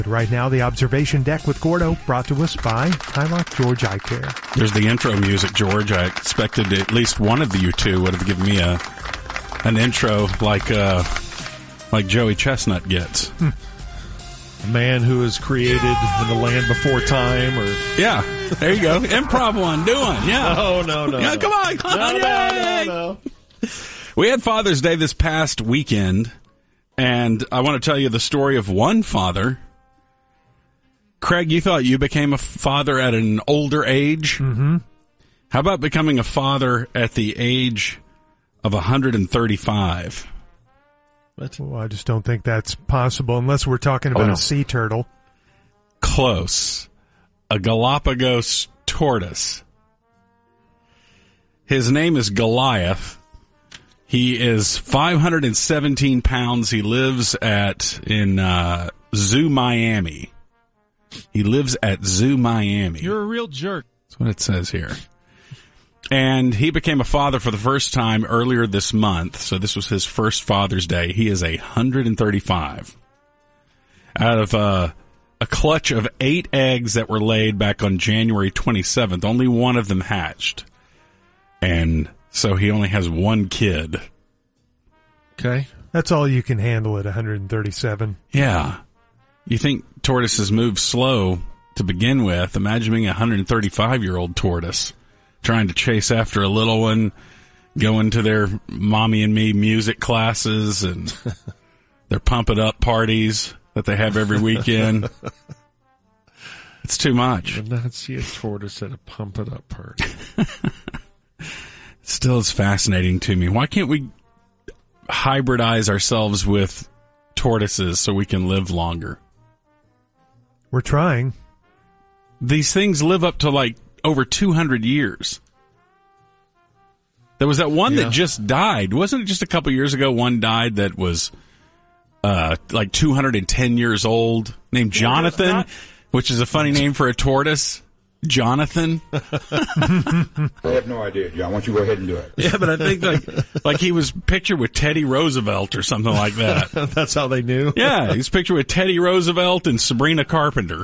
Right now, the Observation Deck with Gordo, brought to us by Highlock George Eye Care. There's the intro music, George. I expected at least one of you two would have given me an intro like Joey Chestnut gets. A man who was created in the land before time, or yeah, there you go. Improv one, do one. Yeah. No. Yeah, come on. No. We had Father's Day this past weekend, and I want to tell you the story of one father. Craig, you thought you became a father at an older age? Mm-hmm. How about becoming a father at the age of 135? Well, I just don't think that's possible unless we're talking about a sea turtle. Close. A Galapagos tortoise. His name is Goliath. He is 517 pounds. He lives in Zoo Miami. He lives at Zoo Miami. You're a real jerk. That's what it says here. And he became a father for the first time earlier this month. So this was his first Father's Day. He is 135. Out of a clutch of 8 eggs that were laid back on January 27th, only one of them hatched. And so he only has one kid. Okay. That's all you can handle at 137. Yeah. You think tortoises move slow to begin with. Imagine being a 135-year-old tortoise trying to chase after a little one, going to their mommy and me music classes and their pump it up parties that they have every weekend. It's too much. I did not see a tortoise at a pump it up party. Still is fascinating to me. Why can't we hybridize ourselves with tortoises so we can live longer? We're trying. These things live up to like over 200 years. There was that one that just died. Wasn't it just a couple years ago one died that was like 210 years old, named Jonathan, which is a funny name for a tortoise. Jonathan. I have no idea, John. Why don't you go ahead and do it? Yeah, but I think like he was pictured with Teddy Roosevelt or something like that. That's how they knew? Yeah, he's pictured with Teddy Roosevelt and Sabrina Carpenter.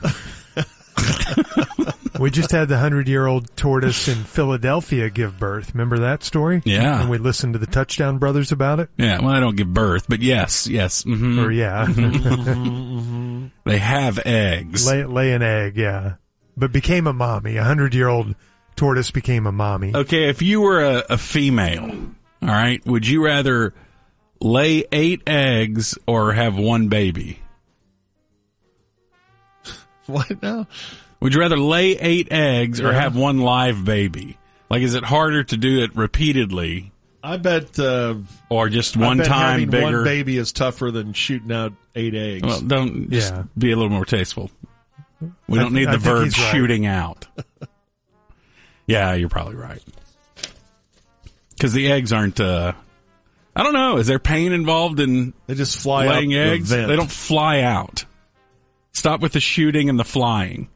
We just had the 100-year-old tortoise in Philadelphia give birth. Remember that story? Yeah. And we listened to the Touchdown Brothers about it? Yeah, well, I don't give birth, but yes. Mm-hmm. Or yeah. They have eggs. Lay an egg, yeah. But became a mommy. A 100-year-old tortoise became a mommy. Okay, if you were a female, all right, would you rather lay 8 eggs or have one baby? What now? Would you rather lay 8 eggs or have one live baby? Like, is it harder to do it repeatedly? I bet... or just one time having bigger? One baby is tougher than shooting out 8 eggs. Well, don't just be a little more tasteful. We don't need the verb shooting out. Yeah, you're probably right. Because the eggs aren't... I don't know. Is there pain involved in they just fly laying out eggs? The vent. They don't fly out. Stop with the shooting and the flying.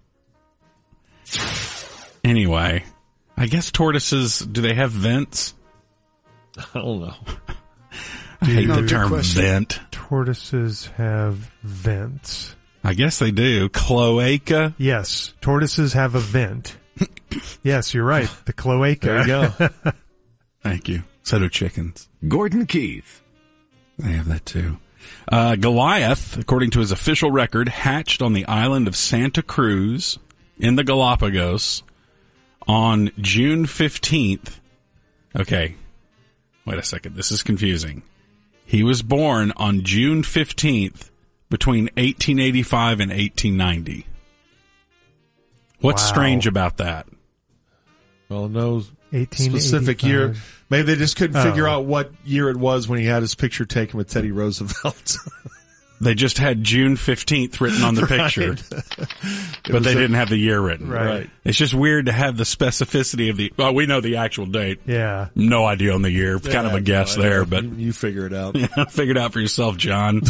Anyway, I guess tortoises, do they have vents? I don't know. I hate the term vent. Tortoises have vents. I guess they do. Cloaca? Yes, tortoises have a vent. Yes, you're right. The cloaca. There you go. Thank you. So do chickens. Gordon Keith. They have that too. Goliath, according to his official record, hatched on the island of Santa Cruz in the Galapagos on June 15th. Okay, wait a second. This is confusing. He was born on June 15th between 1885 and 1890. What's strange about that? Well, no specific year. Maybe they just couldn't figure out what year it was when he had his picture taken with Teddy Roosevelt. They just had June 15th written on the picture, but they didn't have the year written. Right. It's just weird to have the specificity of the... Well, we know the actual date. Yeah. No idea on the year. Kind of a guess there, but... You figure it out. Yeah, figure it out for yourself, John.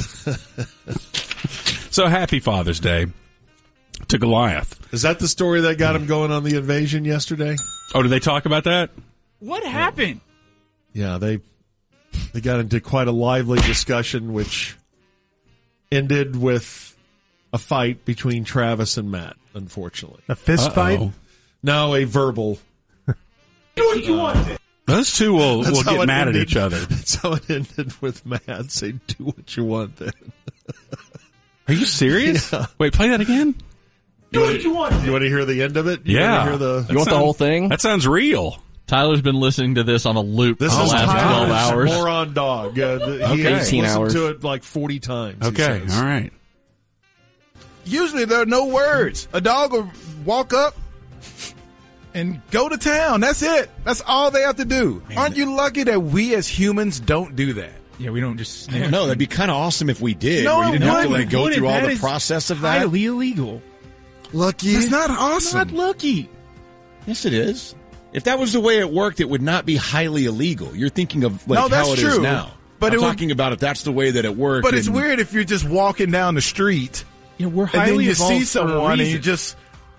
So, happy Father's Day to Goliath. Is that the story that got him going on the invasion yesterday? Oh, did they talk about that? What happened? Yeah, they got into quite a lively discussion, which ended with a fight between Travis and Matt, unfortunately. A fist fight? No, a verbal. Do what you want. Those two will get mad at each other. That's how it ended with Matt saying, do what you want then. Are you serious? Yeah. Wait, play that again? Do what you want. You want to hear the end of it? Yeah. Want to hear You want the whole thing? That sounds real. Tyler's been listening to this on a loop for This the is last 12 Tyler's hours. moron dog. He has 18 listened hours. to it like 40 times. Okay, all right. Usually there are no words. A dog will walk up and go to town. That's it. That's all they have to do. Aren't you lucky that we as humans don't do that? Yeah, we don't just sniff. I don't know. That'd be kind of awesome if we did. No, where you didn't have to wouldn't. go through all That the is process of that. highly illegal. Lucky. It's not awesome. Not lucky. Yes, it is. If that was the way it worked, it would not be highly illegal. You're thinking of No, that's how it is true. now. But I'm it would- talking about if that's the way that it worked. But it's and- weird if you're just walking down the street Yeah, we're and then highly you evolved see for a someone and you reason. just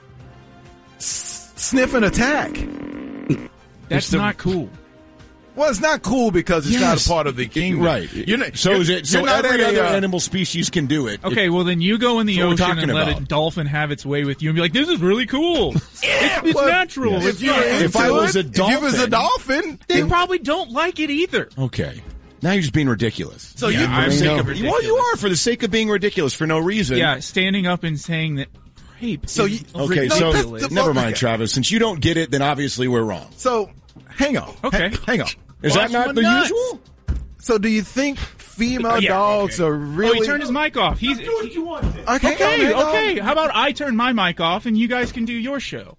sniff an attack. That's not cool. Well, it's not cool because it's not Yes. a part of the kingdom. Right. You're not, So is it? So you're not every at other a, animal species can do it. Okay, well then you go in the That's what we're ocean and talking let about. a dolphin have its way with you and be like, "This is really cool. It's well, natural." If, It's you're not- into If I was a it, if you was a dolphin, they probably don't like it either. Okay. Now you're just being ridiculous. so Yeah, you. I'm For the sake of- ridiculous. well, you are for the sake of being ridiculous for no reason. Yeah, standing up and saying that rape. So is you- Okay, No, so that's the- never mind, okay. Travis. Since you don't get it, then obviously we're wrong. So hang on. Okay. Hang on. Is that Watch not my the nuts. usual? So do you think female Yeah, dogs okay. are really? Oh, he turned his mic off. He's Okay. okay. hang on. Okay. How about I turn my mic off and you guys can do your show?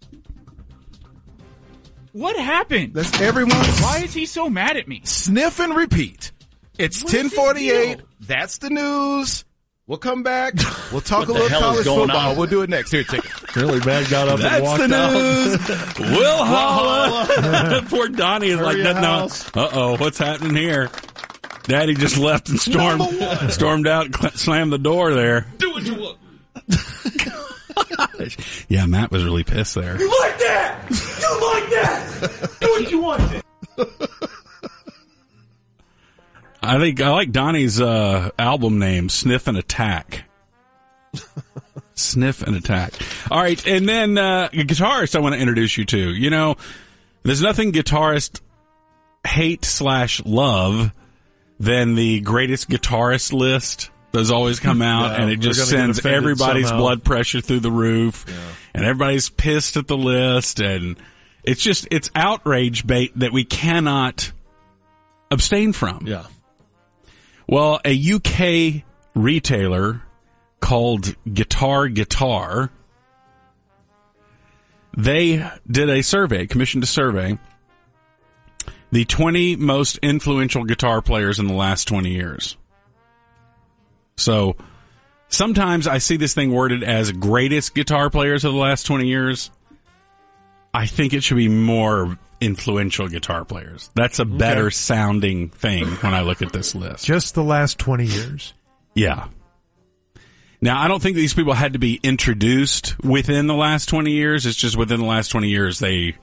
What happened? That's everyone's. Why is he so mad at me? Sniff and repeat. It's What is his 10:48. deal? That's the news. We'll come back. We'll talk a the little hell is college going football. on? We'll do it next. Here, take it. Really, Matt got up and That's walked the out. news. Will holla. Poor Donnie is like, Hurry no. house. Uh-oh, what's happening here? Daddy just left and stormed out and slammed the door there. Do what you want. Yeah, Matt was really pissed there. You like that? You like that? Do what you want. I like Donnie's album name, Sniff and Attack. Sniff and Attack. All right, and then a guitarist I want to introduce you to. You know, there's nothing guitarist hate/love than the greatest guitarist list. Those always come out, Yeah, and it just they're gonna get sends offended everybody's somehow. blood pressure through the roof, and everybody's pissed at the list, and it's outrage bait that we cannot abstain from. Yeah. Well, a UK retailer called Guitar, they did a survey, commissioned a survey, the 20 most influential guitar players in the last 20 years. So sometimes I see this thing worded as greatest guitar players of the last 20 years. I think it should be more influential guitar players. That's a better sounding thing when I look at this list. Just the last 20 years. Yeah. Now, I don't think these people had to be introduced within the last 20 years. It's just within the last 20 years these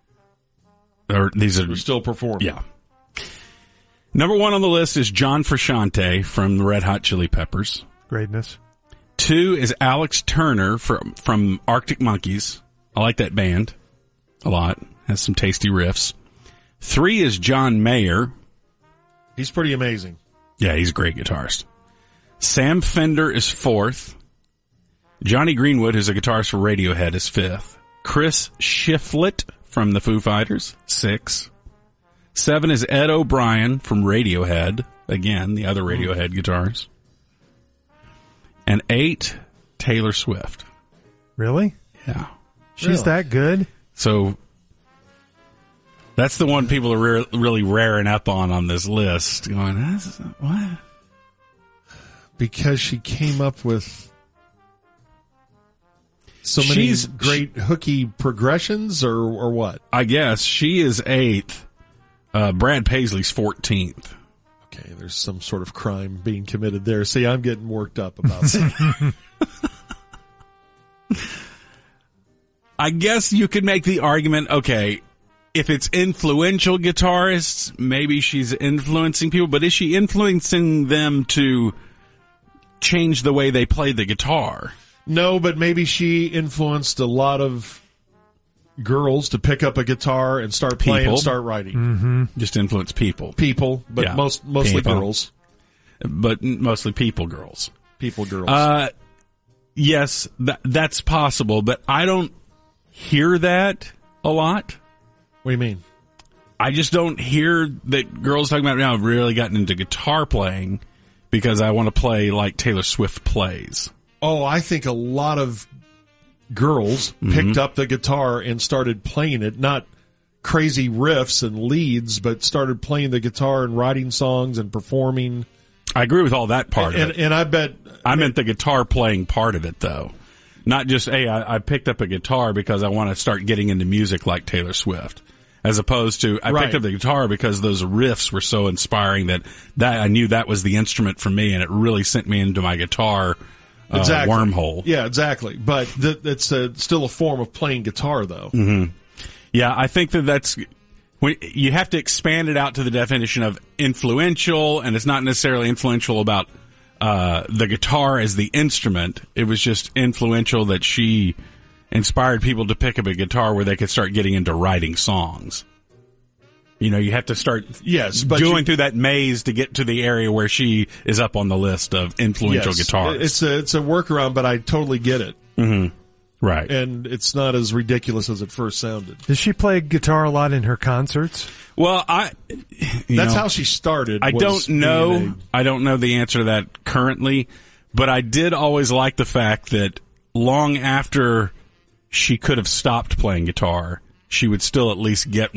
are We're still performing. yeah. Number one on the list is John Frusciante from the Red Hot Chili Peppers. Greatness. 2 is Alex Turner from Arctic Monkeys. I like that band a lot. Has some tasty riffs. 3 is John Mayer. He's pretty amazing. Yeah, he's a great guitarist. Sam Fender is 4th. Johnny Greenwood, who's a guitarist for Radiohead, is 5th. Chris Shiflett from the Foo Fighters, 6. 7 is Ed O'Brien from Radiohead. Again, the other Radiohead guitarist. And 8, Taylor Swift. Really? Yeah. She's that good? So that's the one people are really raring up on this list. Going, what? Because she came up with so many She's great hooky progressions, or what? I guess she is 8th. Brad Paisley's 14th. Okay, there's some sort of crime being committed there. See, I'm getting worked up about that. I guess you could make the argument, okay, if it's influential guitarists, maybe she's influencing people, but is she influencing them to change the way they play the guitar? No, but maybe she influenced a lot of girls to pick up a guitar and start playing and start writing. Mm-hmm. Just influence people, but Yeah. mostly People. girls. but mostly girls. People, girls. Yes, that's possible, but I don't hear that a lot. What do you mean? I just don't hear that girls talking about now. I've really gotten into guitar playing because I want to play like Taylor Swift plays. Oh, I think a lot of girls picked up the guitar and started playing it, not crazy riffs and leads, but started playing the guitar and writing songs and performing. I agree with all that part of it. And I bet... I meant the guitar playing part of it, though. Not just, hey, I picked up a guitar because I want to start getting into music like Taylor Swift. As opposed to, I picked up the guitar because those riffs were so inspiring that I knew that was the instrument for me, and it really sent me into my guitar wormhole. Yeah, exactly. But it's still a form of playing guitar, though. Mm-hmm. Yeah, I think that's... When you have to expand it out to the definition of influential, and it's not necessarily influential about the guitar as the instrument. It was just influential that she inspired people to pick up a guitar where they could start getting into writing songs. You know, you have to start going through that maze to get to the area where she is up on the list of influential guitarists. It's a workaround, but I totally get it. Mm-hmm. Right. And it's not as ridiculous as it first sounded. Does she play guitar a lot in her concerts? Well, that's how she started. I don't know. I don't know the answer to that currently, but I did always like the fact that long after she could have stopped playing guitar, she would still at least have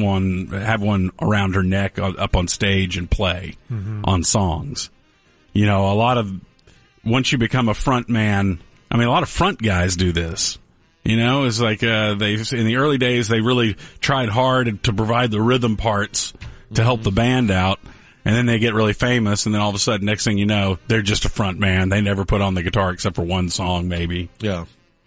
one around her neck up on stage and play on songs. You know, once you become a front man, I mean, a lot of front guys do this. You know, it's like in the early days, they really tried hard to provide the rhythm parts to help the band out, and then they get really famous, and then all of a sudden, next thing you know, they're just a front man. They never put on the guitar except for one song, maybe. Yeah.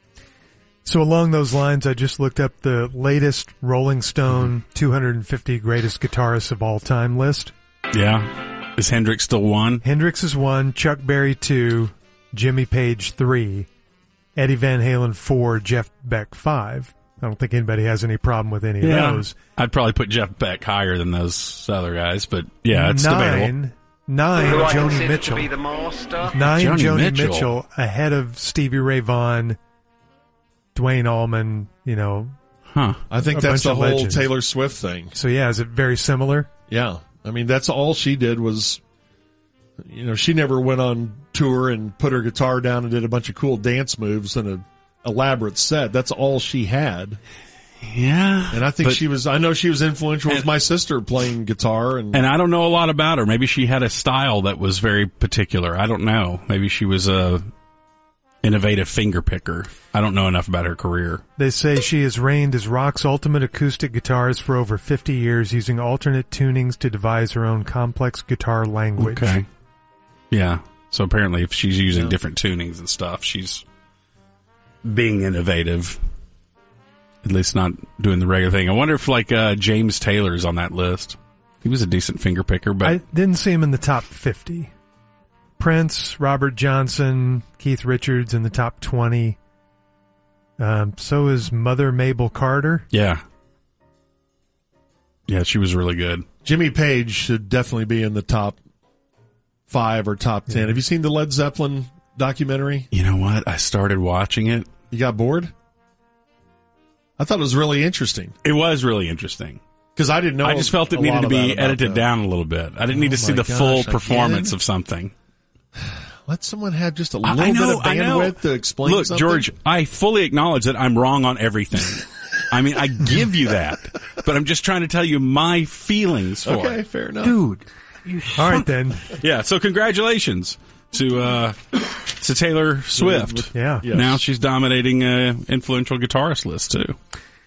So along those lines, I just looked up the latest Rolling Stone 250 greatest guitarists of all time list. Yeah. Is Hendrix still one? Hendrix is 1, Chuck Berry 2, Jimmy Page 3, Eddie Van Halen 4, Jeff Beck 5. I don't think anybody has any problem with any of those. I'd probably put Jeff Beck higher than those other guys, but yeah, it's debatable. 9, Joni Mitchell. 9, Joni Mitchell ahead of Stevie Ray Vaughan, Dwayne Allman, you know. Huh. I think that's the whole Taylor Swift thing. So yeah, is it very similar? Yeah. I mean, that's all she did was, you know, she never went on tour and put her guitar down and did a bunch of cool dance moves and an elaborate set. That's all she had. Yeah. And I think I know she was influential with my sister playing guitar. And I don't know a lot about her. Maybe she had a style that was very particular. I don't know. Maybe she was a innovative finger picker. I don't know enough about her career. They say she has reigned as rock's ultimate acoustic guitarist for over 50 years, using alternate tunings to devise her own complex guitar language. Okay. Yeah. So apparently if she's using different tunings and stuff, she's being innovative. At least not doing the regular thing. I wonder if James Taylor's on that list. He was a decent finger picker, but I didn't see him in the top 50. Prince, Robert Johnson, Keith Richards in the top 20. So is Mother Mabel Carter. Yeah. Yeah, she was really good. Jimmy Page should definitely be in the top 5 or top 10. Have you seen the Led Zeppelin documentary? You know what? I started watching it. You got bored? I thought it was really interesting. It was really interesting. Because I didn't know. I just felt it needed to be edited down a little bit. I didn't need to see the full performance of something. Let someone have just a little bit of bandwidth to explain Look, something. George, I fully acknowledge that I'm wrong on everything. I mean, I give you that. But I'm just trying to tell you my feelings for it. Okay, fair enough. Dude. All right, then. Yeah, so congratulations to Taylor Swift. Yeah. Yes. Now she's dominating influential guitarist list, too.